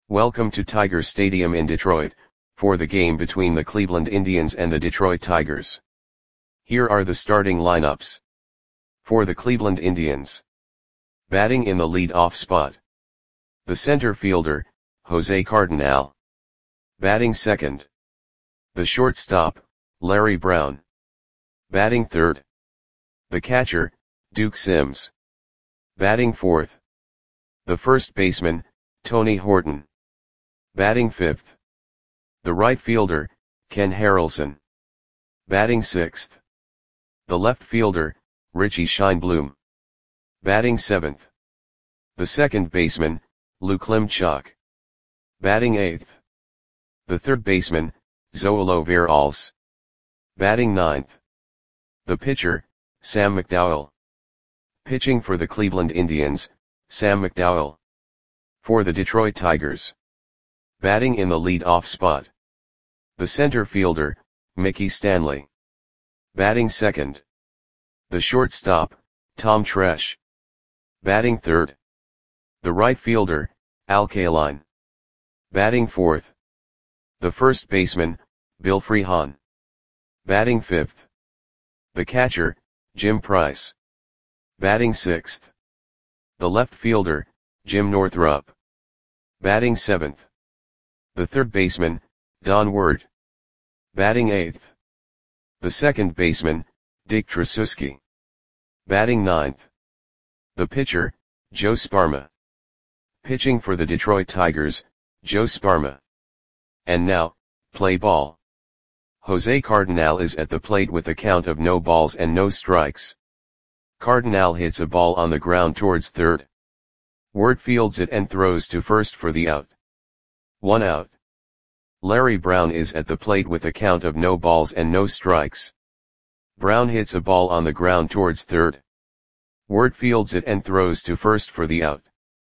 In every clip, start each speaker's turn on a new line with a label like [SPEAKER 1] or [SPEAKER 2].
[SPEAKER 1] Welcome to Tiger Stadium in Detroit, for the game between the Cleveland Indians and the Detroit Tigers. Here are the starting lineups. For the Cleveland Indians. Batting in the lead-off spot. The center fielder, Jose Cardinal. Batting second. The shortstop, Larry Brown. Batting third. The catcher, Duke Sims. Batting fourth. The first baseman, Tony Horton. Batting fifth. The right fielder, Ken Harrelson. Batting sixth. The left fielder, Richie Scheinblum. Batting seventh. The second baseman, Lou Klimchuk. Batting eighth. The third baseman, Zoilo Veralles. Batting ninth. The pitcher, Sam McDowell. Pitching for the Cleveland Indians, Sam McDowell. For the Detroit Tigers. Batting in the lead-off spot. The center fielder, Mickey Stanley. Batting second. The shortstop, Tom Tresh. Batting third. The right fielder, Al Kaline. Batting fourth. The first baseman, Bill Freehan. Batting fifth. The catcher, Jim Price. Batting sixth. The left fielder, Jim Northrup. Batting seventh. The third baseman, Don Ward. Batting eighth. The second baseman, Dick Tracewski. Batting ninth. The pitcher, Joe Sparma. Pitching for the Detroit Tigers, Joe Sparma. And now, play ball. Jose Cardinal is at the plate with a count of no balls and no strikes. Cardinal hits a ball on the ground towards third. Ward fields it and throws to first for the out. 1 out. Larry Brown is at the plate with a count of no balls and no strikes. Brown hits a ball on the ground towards third. Ward fields it and throws to first for the out.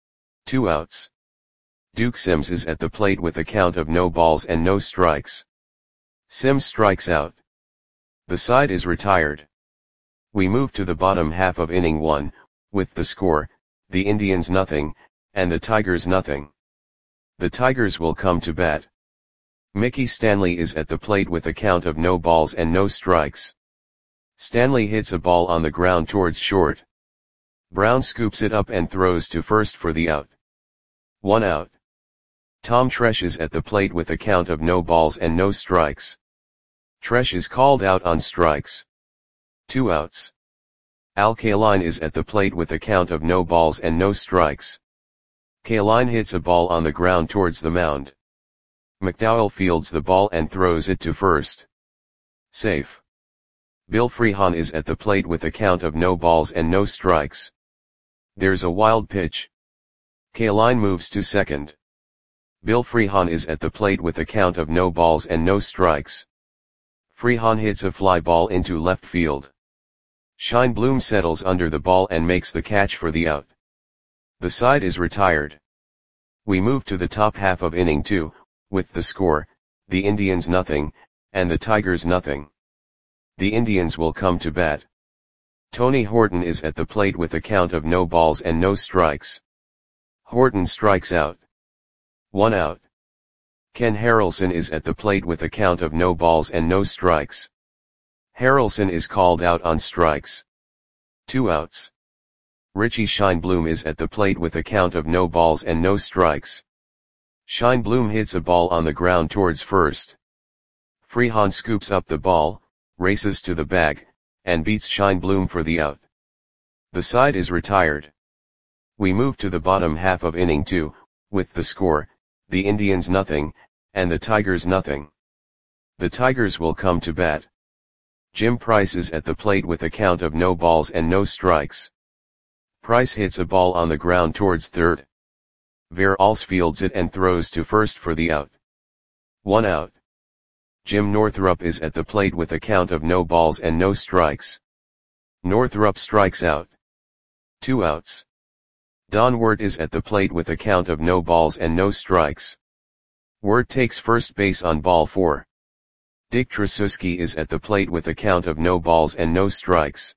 [SPEAKER 1] 2 outs. Duke Sims is at the plate with a count of no balls and no strikes. Sims strikes out. The side is retired. We move to the bottom half of inning 1, with the score, the Indians nothing, and the Tigers nothing. The Tigers will come to bat. Mickey Stanley is at the plate with a count of no balls and no strikes. Stanley hits a ball on the ground towards short. Brown scoops it up and throws to first for the out. 1 out. Tom Tresh is at the plate with a count of no balls and no strikes. Tresh is called out on strikes. 2 outs. Al Kaline is at the plate with a count of no balls and no strikes. Kaline hits a ball on the ground towards the mound. McDowell fields the ball and throws it to first. Safe. Bill Freehan is at the plate with a count of no balls and no strikes. There's a wild pitch. Kaline moves to second. Bill Freehan is at the plate with a count of no balls and no strikes. Freehan hits a fly ball into left field. Scheinblum settles under the ball and makes the catch for the out. The side is retired. We move to the top half of inning 2, with the score, the Indians nothing, and the Tigers nothing. The Indians will come to bat. Tony Horton is at the plate with a count of no balls and no strikes. Horton strikes out. 1 out. Ken Harrelson is at the plate with a count of no balls and no strikes. Harrelson is called out on strikes. 2 outs. Richie Scheinblum is at the plate with a count of no balls and no strikes. Scheinblum hits a ball on the ground towards first. Freehan scoops up the ball, races to the bag, and beats Scheinblum for the out. The side is retired. We move to the bottom half of inning 2, with the score, the Indians nothing, and the Tigers nothing. The Tigers will come to bat. Jim Price is at the plate with a count of no balls and no strikes. Price hits a ball on the ground towards third. Veralles fields it and throws to first for the out. 1 out. Jim Northrup is at the plate with a count of no balls and no strikes. Northrup strikes out. 2 outs. Don Ward is at the plate with a count of no balls and no strikes. Ward takes first base on ball 4. Dick Tracewski is at the plate with a count of no balls and no strikes.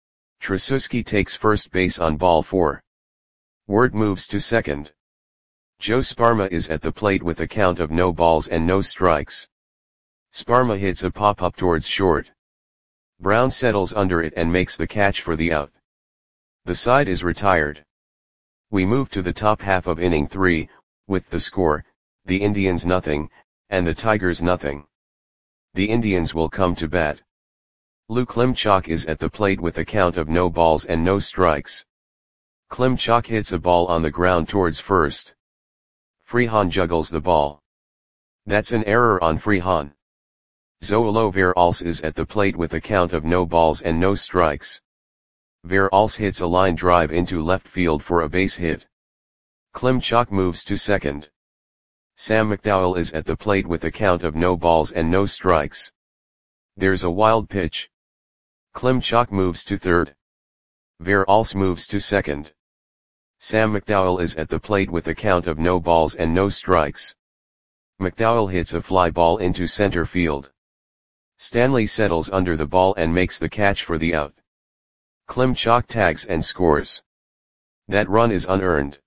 [SPEAKER 1] Tracewski takes first base on ball 4. Ward moves to second. Joe Sparma is at the plate with a count of no balls and no strikes. Sparma hits a pop-up towards short. Brown settles under it and makes the catch for the out. The side is retired. We move to the top half of inning 3, with the score, the Indians nothing, and the Tigers nothing. The Indians will come to bat. Lou Klimchak is at the plate with a count of no balls and no strikes. Klimchak hits a ball on the ground towards first. Freehan juggles the ball. That's an error on Freehan. Zoilo Veralce is at the plate with a count of no balls and no strikes. Veralce hits a line drive into left field for a base hit. Klimchak moves to second. Sam McDowell is at the plate with a count of no balls and no strikes. There's a wild pitch. Klimchak moves to third. Veralce moves to second. Sam McDowell is at the plate with a count of no balls and no strikes. McDowell hits a fly ball into center field. Stanley settles under the ball and makes the catch for the out. Klimchak tags and scores. That run is unearned.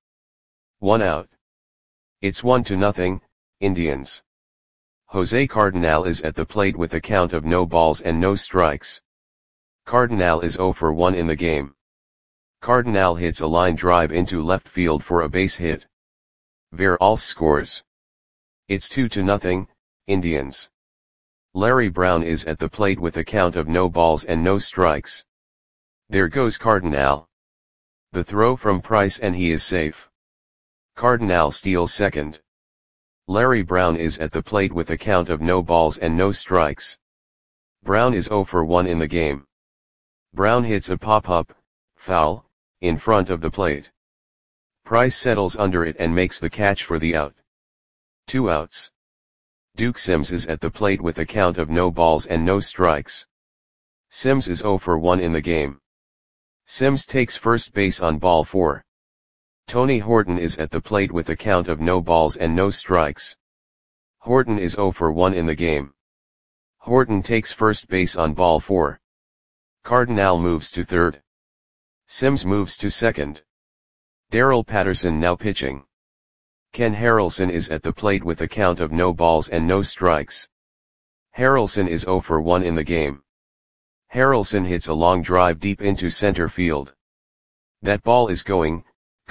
[SPEAKER 1] 1 out. It's 1-0, Indians. Jose Cardenal is at the plate with a count of no balls and no strikes. Cardenal is 0 for 1 in the game. Cardenal hits a line drive into left field for a base hit. Veralce scores. It's 2-0, Indians. Larry Brown is at the plate with a count of no balls and no strikes. There goes Cardenal. The throw from Price and he is safe. Cardenal steals second. Larry Brown is at the plate with a count of no balls and no strikes. Brown is 0 for 1 in the game. Brown hits a pop-up, foul, in front of the plate. Price settles under it and makes the catch for the out. 2 outs. Duke Sims is at the plate with a count of no balls and no strikes. Sims is 0 for 1 in the game. Sims takes first base on ball 4. Tony Horton is at the plate with a count of no balls and no strikes. Horton is 0 for 1 in the game. Horton takes first base on ball 4. Cardenal moves to third. Sims moves to second. Darrell Patterson now pitching. Ken Harrelson is at the plate with a count of no balls and no strikes. Harrelson is 0 for 1 in the game. Harrelson hits a long drive deep into center field. That ball is gone.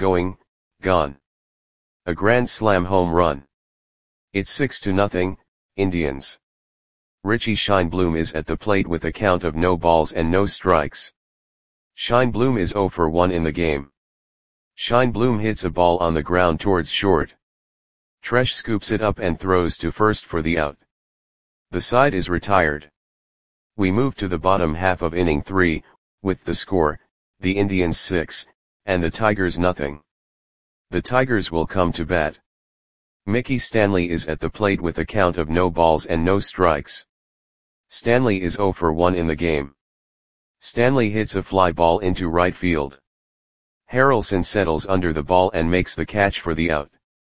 [SPEAKER 1] A grand slam home run. It's 6-0, Indians. Richie Scheinblum is at the plate with a count of no balls and no strikes. Scheinblum is 0 for 1 in the game. Scheinblum hits a ball on the ground towards short. Tresh scoops it up and throws to first for the out. The side is retired. We move to the bottom half of inning 3, with the score, the Indians 6, and the Tigers nothing. The Tigers will come to bat. Mickey Stanley is at the plate with a count of no balls and no strikes. Stanley is 0 for 1 in the game. Stanley hits a fly ball into right field. Harrelson settles under the ball and makes the catch for the out.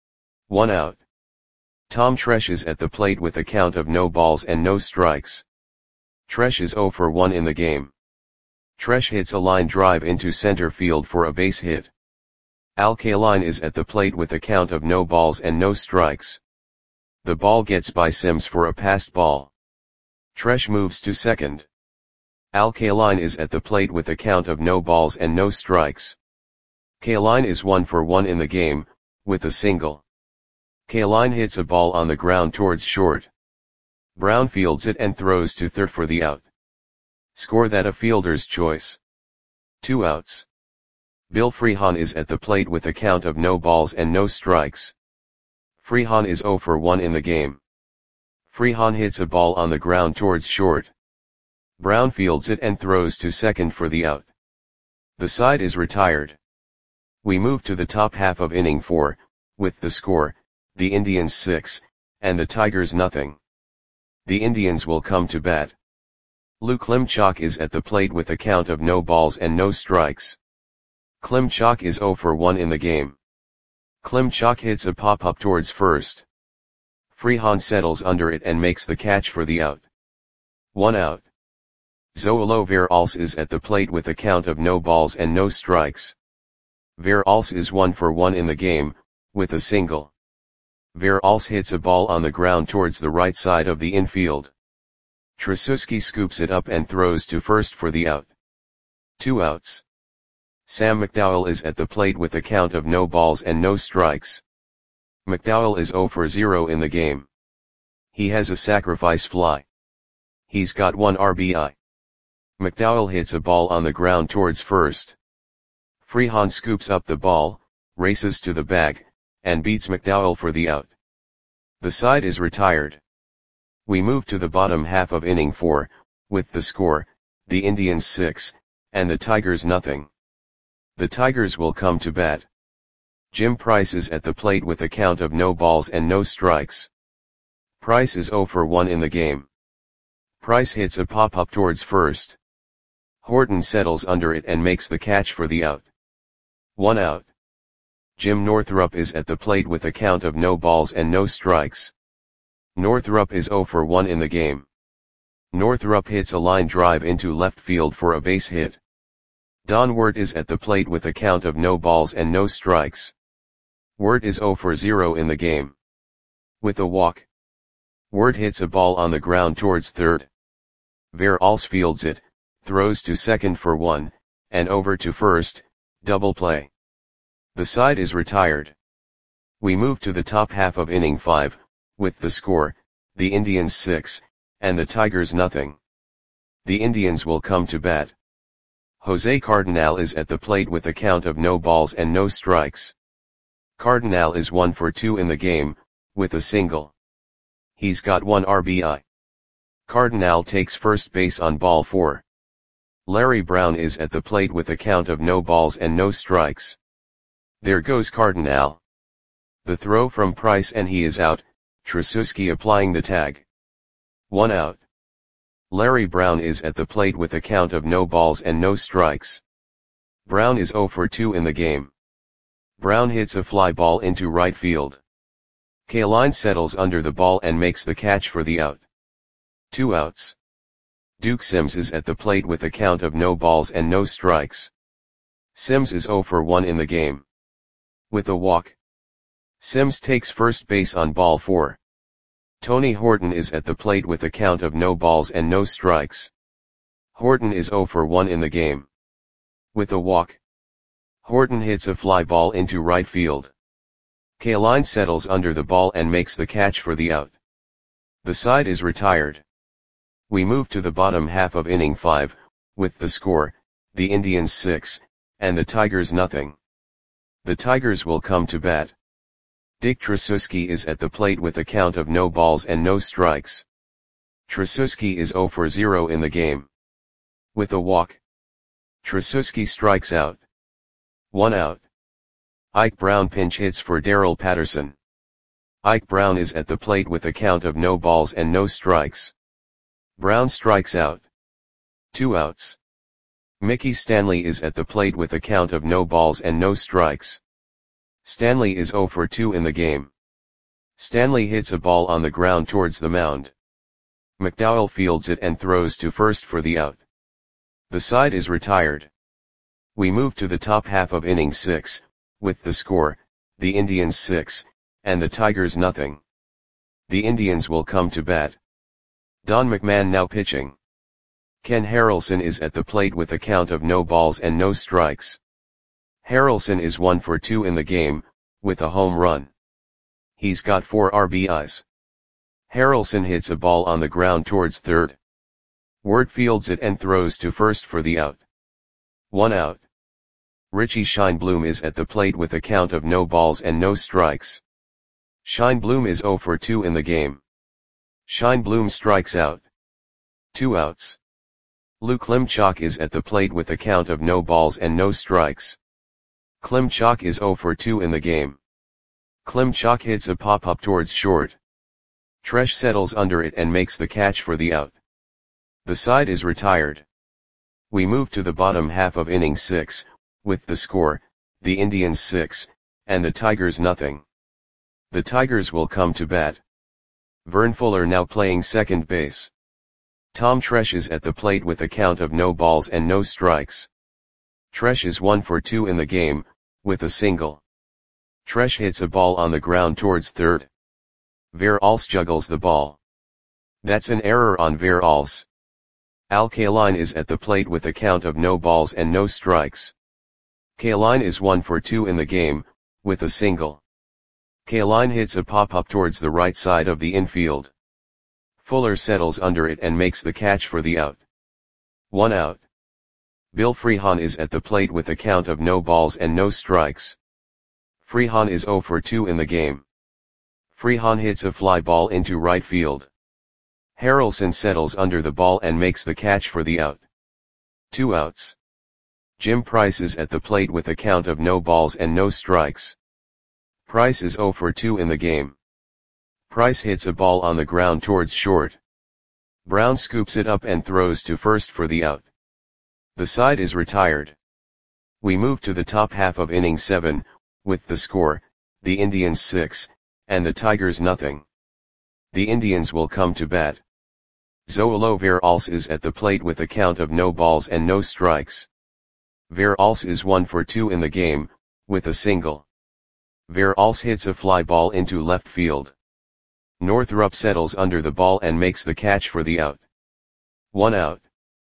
[SPEAKER 1] 1 out. Tom Tresh is at the plate with a count of no balls and no strikes. Tresh is 0 for 1 in the game. Tresh hits a line drive into center field for a base hit. Al Kaline is at the plate with a count of no balls and no strikes. The ball gets by Sims for a passed ball. Tresh moves to second. Al Kaline is at the plate with a count of no balls and no strikes. Kaline is 1 for 1 in the game, with a single. Kaline hits a ball on the ground towards short. Brown fields it and throws to third for the out. Score that a fielder's choice. 2 outs. Bill Freehan is at the plate with a count of no balls and no strikes. Freehan is 0 for 1 in the game. Freehan hits a ball on the ground towards short. Brown fields it and throws to second for the out. The side is retired. We move to the top half of inning 4, with the score, the Indians 6, and the Tigers nothing. The Indians will come to bat. Lou Klimchak is at the plate with a count of no balls and no strikes. Klimchak is 0 for 1 in the game. Klimchak hits a pop-up towards first. Freehan settles under it and makes the catch for the out. 1 out. Zoilo Veralce is at the plate with a count of no balls and no strikes. Veralce is 1 for 1 in the game, with a single. Verhals hits a ball on the ground towards the right side of the infield. Tracewski scoops it up and throws to first for the out. 2 outs. Sam McDowell is at the plate with a count of no balls and no strikes. McDowell is 0 for 0 in the game. He has a sacrifice fly. He's got 1 RBI. McDowell hits a ball on the ground towards first. Freehan scoops up the ball, races to the bag, and beats McDowell for the out. The side is retired. We move to the bottom half of inning 4, with the score, the Indians 6, and the Tigers nothing. The Tigers will come to bat. Jim Price is at the plate with a count of no balls and no strikes. Price is 0 for 1 in the game. Price hits a pop-up towards first. Horton settles under it and makes the catch for the out. 1 out. Jim Northrup is at the plate with a count of no balls and no strikes. Northrup is 0 for 1 in the game. Northrup hits a line drive into left field for a base hit. Don Wirt is at the plate with a count of no balls and no strikes. Wirt is 0 for 0 in the game. With a walk. Wirt hits a ball on the ground towards third. Verhals fields it, throws to second for 1, and over to first, double play. The side is retired. We move to the top half of inning 5, with the score, the Indians 6, and the Tigers nothing. The Indians will come to bat. Jose Cardenal is at the plate with a count of no balls and no strikes. Cardenal is 1 for 2 in the game, with a single. He's got 1 RBI. Cardenal takes first base on ball 4. Larry Brown is at the plate with a count of no balls and no strikes. There goes Cardenal. The throw from Price and he is out, Tracewski applying the tag. 1 out. Larry Brown is at the plate with a count of no balls and no strikes. Brown is 0 for 2 in the game. Brown hits a fly ball into right field. Kaline settles under the ball and makes the catch for the out. 2 outs. Duke Sims is at the plate with a count of no balls and no strikes. Sims is 0 for 1 in the game. With a walk. Sims takes first base on ball 4. Tony Horton is at the plate with a count of no balls and no strikes. Horton is 0 for 1 in the game. With a walk. Horton hits a fly ball into right field. Kaline settles under the ball and makes the catch for the out. The side is retired. We move to the bottom half of inning 5, with the score, the Indians 6, and the Tigers nothing. The Tigers will come to bat. Dick Tracewski is at the plate with a count of no balls and no strikes. Tracewski is 0 for 0 in the game. With a walk. Tracewski strikes out. 1 out. Ike Brown pinch hits for Darrell Patterson. Ike Brown is at the plate with a count of no balls and no strikes. Brown strikes out. 2 outs. Mickey Stanley is at the plate with a count of no balls and no strikes. Stanley is 0 for 2 in the game. Stanley hits a ball on the ground towards the mound. McDowell fields it and throws to first for the out. The side is retired. We move to the top half of inning 6, with the score, the Indians 6, and the Tigers nothing. The Indians will come to bat. Don McMahon now pitching. Ken Harrelson is at the plate with a count of no balls and no strikes. Harrelson is 1 for 2 in the game, with a home run. He's got 4 RBIs. Harrelson hits a ball on the ground towards third. Wirt fields it and throws to first for the out. 1 out. Richie Scheinblum is at the plate with a count of no balls and no strikes. Scheinblum is 0 for 2 in the game. Scheinblum strikes out. 2 outs. Lou Klimchak is at the plate with a count of no balls and no strikes. Klimchak is 0 for 2 in the game. Klimchak hits a pop-up towards short. Tresh settles under it and makes the catch for the out. The side is retired. We move to the bottom half of inning 6, with the score, the Indians 6, and the Tigers nothing. The Tigers will come to bat. Vern Fuller now playing second base. Tom Tresh is at the plate with a count of no balls and no strikes. Tresh is 1 for 2 in the game, with a single. Tresh hits a ball on the ground towards third. Verhulst juggles the ball. That's an error on Verhulst. Al Kaline is at the plate with a count of no balls and no strikes. Kaline is 1 for 2 in the game, with a single. Kaline hits a pop-up towards the right side of the infield. Fuller settles under it and makes the catch for the out. 1 out. Bill Freehan is at the plate with a count of no balls and no strikes. Freehan is 0 for 2 in the game. Freehan hits a fly ball into right field. Harrelson settles under the ball and makes the catch for the out. 2 outs. Jim Price is at the plate with a count of no balls and no strikes. Price is 0 for 2 in the game. Price hits a ball on the ground towards short. Brown scoops it up and throws to first for the out. The side is retired. We move to the top half of inning 7, with the score, the Indians 6, and the Tigers nothing. The Indians will come to bat. Zoilo Verhulst is at the plate with a count of no balls and no strikes. Verhulst is 1 for 2 in the game, with a single. Verhulst hits a fly ball into left field. Northrup settles under the ball and makes the catch for the out. 1 out.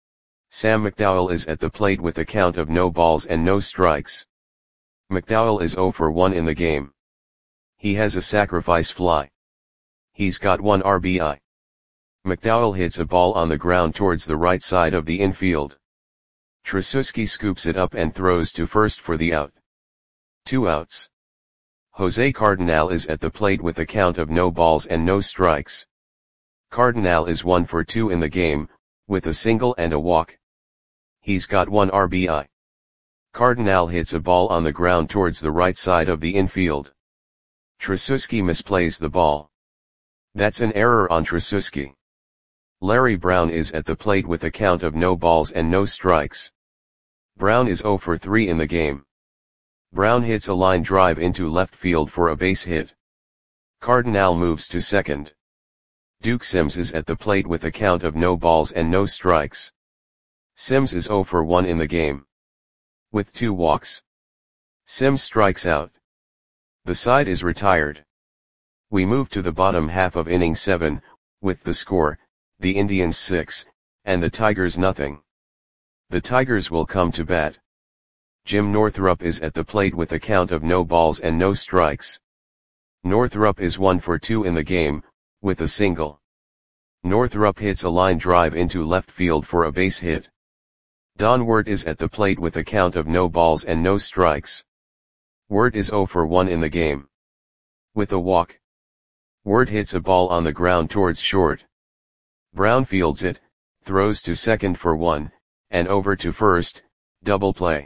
[SPEAKER 1] Sam McDowell is at the plate with a count of no balls and no strikes. McDowell is 0 for 1 in the game. He has a sacrifice fly. He's got 1 RBI. McDowell hits a ball on the ground towards the right side of the infield. Tracewski scoops it up and throws to first for the out. 2 outs. Jose Cardinal is at the plate with a count of no balls and no strikes. Cardinal is 1 for 2 in the game, with a single and a walk. He's got 1 RBI. Cardinal hits a ball on the ground towards the right side of the infield. Tracewski misplays the ball. That's an error on Tracewski. Larry Brown is at the plate with a count of no balls and no strikes. Brown is 0 for 3 in the game. Brown hits a line drive into left field for a base hit. Cardinal moves to second. Duke Sims is at the plate with a count of no balls and no strikes. Sims is 0 for 1 in the game. With 2 walks. Sims strikes out. The side is retired. We move to the bottom half of inning 7, with the score, the Indians 6, and the Tigers nothing. The Tigers will come to bat. Jim Northrup is at the plate with a count of no balls and no strikes. Northrup is 1 for 2 in the game, with a single. Northrup hits a line drive into left field for a base hit. Don Wirt is at the plate with a count of no balls and no strikes. Wirt is 0 for 1 in the game. With a walk. Wirt hits a ball on the ground towards short. Brown fields it, throws to second for 1, and over to first, double play.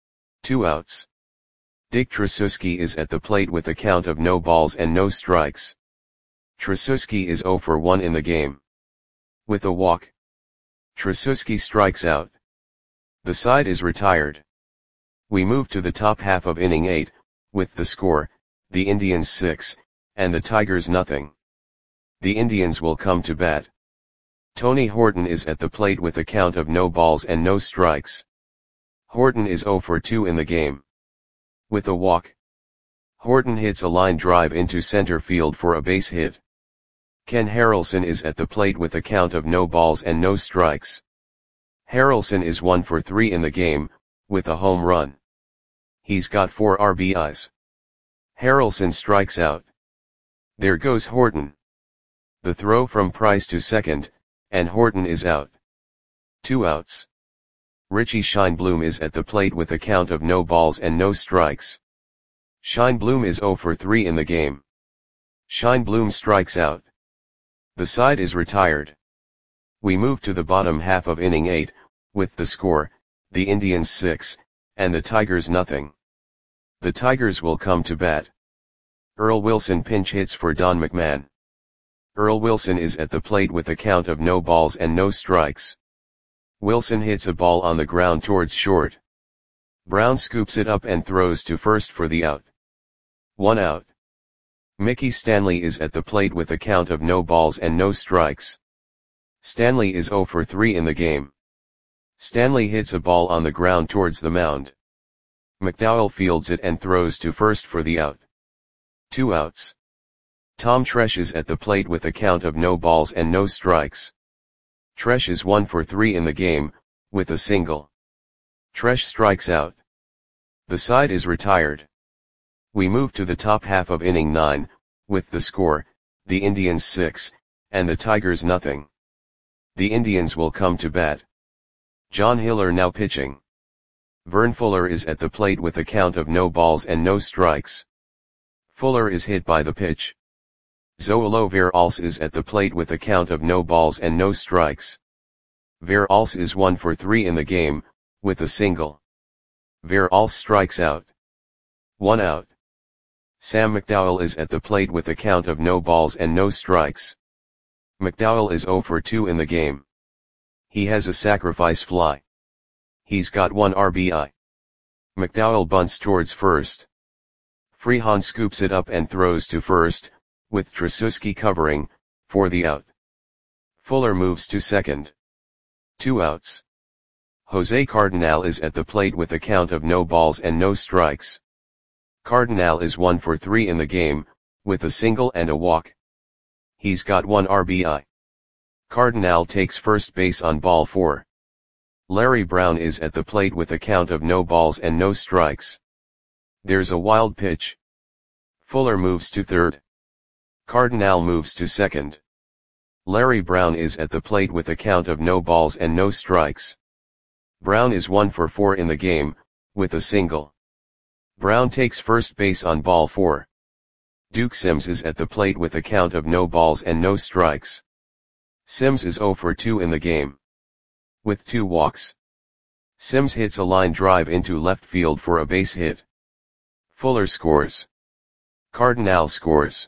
[SPEAKER 1] 2 outs. Dick Tracewski is at the plate with a count of no balls and no strikes. Tracewski is 0 for 1 in the game. With a walk. Tracewski strikes out. The side is retired. We move to the top half of inning 8, with the score, the Indians 6, and the Tigers nothing. The Indians will come to bat. Tony Horton is at the plate with a count of no balls and no strikes. Horton is 0 for 2 in the game. With a walk. Horton hits a line drive into center field for a base hit. Ken Harrelson is at the plate with a count of no balls and no strikes. Harrelson is 1 for 3 in the game, with a home run. He's got 4 RBIs. Harrelson strikes out. There goes Horton. The throw from Price to second, and Horton is out. 2 outs. Richie Scheinblum is at the plate with a count of no balls and no strikes. Scheinblum is 0 for 3 in the game. Scheinblum strikes out. The side is retired. We move to the bottom half of inning 8, with the score, the Indians 6, and the Tigers nothing. The Tigers will come to bat. Earl Wilson pinch hits for Don McMahon. Earl Wilson is at the plate with a count of no balls and no strikes. Wilson hits a ball on the ground towards short. Brown scoops it up and throws to first for the out. 1 out. Mickey Stanley is at the plate with a count of no balls and no strikes. Stanley is 0 for 3 in the game. Stanley hits a ball on the ground towards the mound. McDowell fields it and throws to first for the out. 2 outs. Tom Tresh is at the plate with a count of no balls and no strikes. Tresh is 1 for 3 in the game, with a single. Tresh strikes out. The side is retired. We move to the top half of inning 9, with the score, the Indians 6, and the Tigers nothing. The Indians will come to bat. John Hiller now pitching. Vern Fuller is at the plate with a count of no balls and no strikes. Fuller is hit by the pitch. Zoilo Veralce is at the plate with a count of no balls and no strikes. Veralce is 1 for 3 in the game, with a single. Veralce strikes out. 1 out. Sam McDowell is at the plate with a count of no balls and no strikes. McDowell is 0 for 2 in the game. He has a sacrifice fly. He's got 1 RBI. McDowell bunts towards first. Freehan scoops it up and throws to first, with Tracewski covering, for the out. Fuller moves to second. 2 outs. Jose Cardenal is at the plate with a count of no balls and no strikes. Cardenal is 1 for 3 in the game, with a single and a walk. He's got 1 RBI. Cardenal takes first base on ball 4. Larry Brown is at the plate with a count of no balls and no strikes. There's a wild pitch. Fuller moves to third. Cardenal moves to second. Larry Brown is at the plate with a count of no balls and no strikes. Brown is 1 for 4 in the game, with a single. Brown takes first base on ball 4. Duke Sims is at the plate with a count of no balls and no strikes. Sims is 0 for 2 in the game, with 2 walks. Sims hits a line drive into left field for a base hit. Fuller scores. Cardenal scores.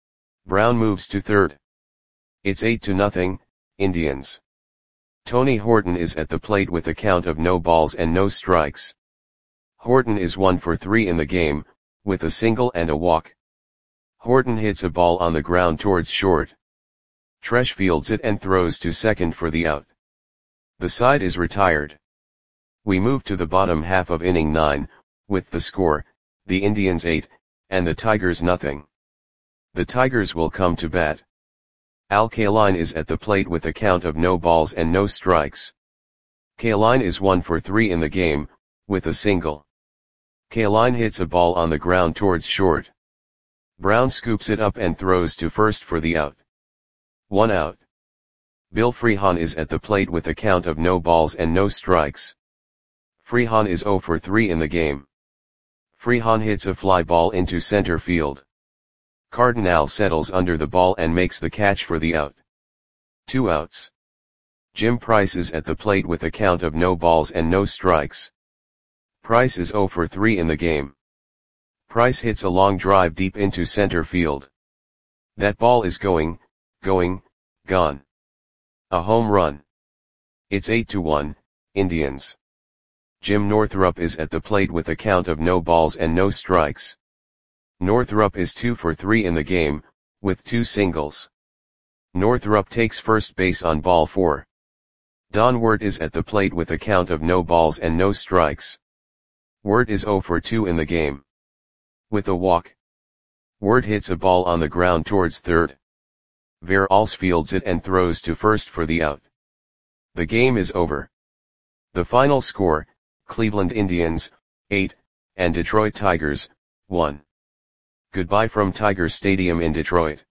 [SPEAKER 1] Brown moves to third. It's 8-0, Indians. Tony Horton is at the plate with a count of no balls and no strikes. Horton is 1 for 3 in the game, with a single and a walk. Horton hits a ball on the ground towards short. Tresh fields it and throws to second for the out. The side is retired. We move to the bottom half of inning 9, with the score, the Indians 8, and the Tigers nothing. The Tigers will come to bat. Al Kaline is at the plate with a count of no balls and no strikes. Kaline is 1 for 3 in the game, with a single. Kaline hits a ball on the ground towards short. Brown scoops it up and throws to first for the out. 1 out. Bill Freehan is at the plate with a count of no balls and no strikes. Freehan is 0 for 3 in the game. Freehan hits a fly ball into center field. Cardenal settles under the ball and makes the catch for the out. 2 outs. Jim Price is at the plate with a count of no balls and no strikes. Price is 0 for 3 in the game. Price hits a long drive deep into center field. That ball is gone. A home run. It's 8-1, Indians. Jim Northrup is at the plate with a count of no balls and no strikes. Northrup is 2 for 3 in the game, with 2 singles. Northrup takes first base on ball 4. Don Wirt is at the plate with a count of no balls and no strikes. Wirt is 0 for 2 in the game, with a walk. Wirt hits a ball on the ground towards third. Veralce fields it and throws to first for the out. The game is over. The final score, Cleveland Indians, 8, and Detroit Tigers, 1. Goodbye from Tiger Stadium in Detroit.